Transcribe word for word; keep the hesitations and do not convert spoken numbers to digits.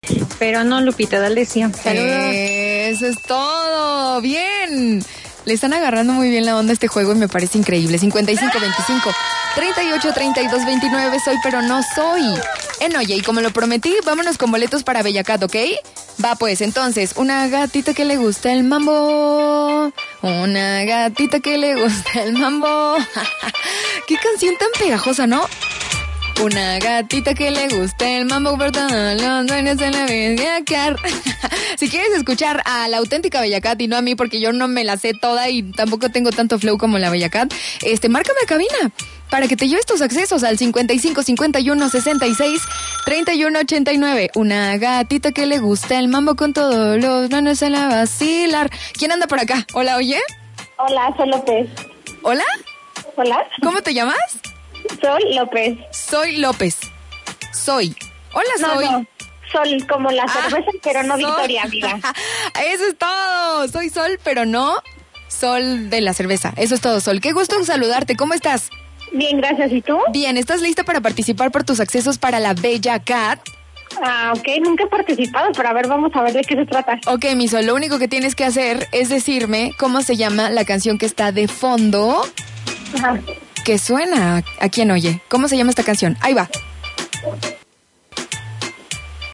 Pero no, Lupita, D'Alessio. Saludos. Eso es todo. Bien. Le están agarrando muy bien la onda a este juego y me parece increíble. cincuenta y cinco veinticinco, treinta y ocho treinta y dos veintinueve. Soy, pero no soy. En Oye, y como lo prometí, vámonos con boletos para Bellacat, ¿ok? Va pues, entonces, una gatita que le gusta el mambo. Una gatita que le gusta el mambo. Qué canción tan pegajosa, ¿no? Una gatita que le gusta el mambo por todos los dueños de la Bellacat. Si quieres escuchar a la auténtica Bellacat y no a mí, porque yo no me la sé toda y tampoco tengo tanto flow como la Bellacat, este, márcame a cabina para que te lleves tus accesos al cincuenta y cinco cincuenta y uno sesenta y seis treinta y uno ochenta y nueve. Una gatita que le gusta el mambo con todos los manos a la vacilar. ¿Quién anda por acá? Hola, oye. Hola, soy López. ¿Hola? Hola. ¿Cómo te llamas? Soy López. Soy López. Soy. Hola, no, soy. No. Sol, como la cerveza, ah, pero no Sol. Victoria, amiga. Eso es todo. Soy Sol, pero no Sol de la cerveza. Eso es todo, Sol. Qué gusto saludarte. ¿Cómo estás? Bien, gracias. ¿Y tú? Bien. ¿Estás lista para participar por tus accesos para la Bellacat? Ah, ok. Nunca he participado, pero a ver, vamos a ver de qué se trata. Ok, mi Sol. Lo único que tienes que hacer es decirme cómo se llama la canción que está de fondo. Ajá. Que suena. ¿A quién oye? ¿Cómo se llama esta canción? Ahí va.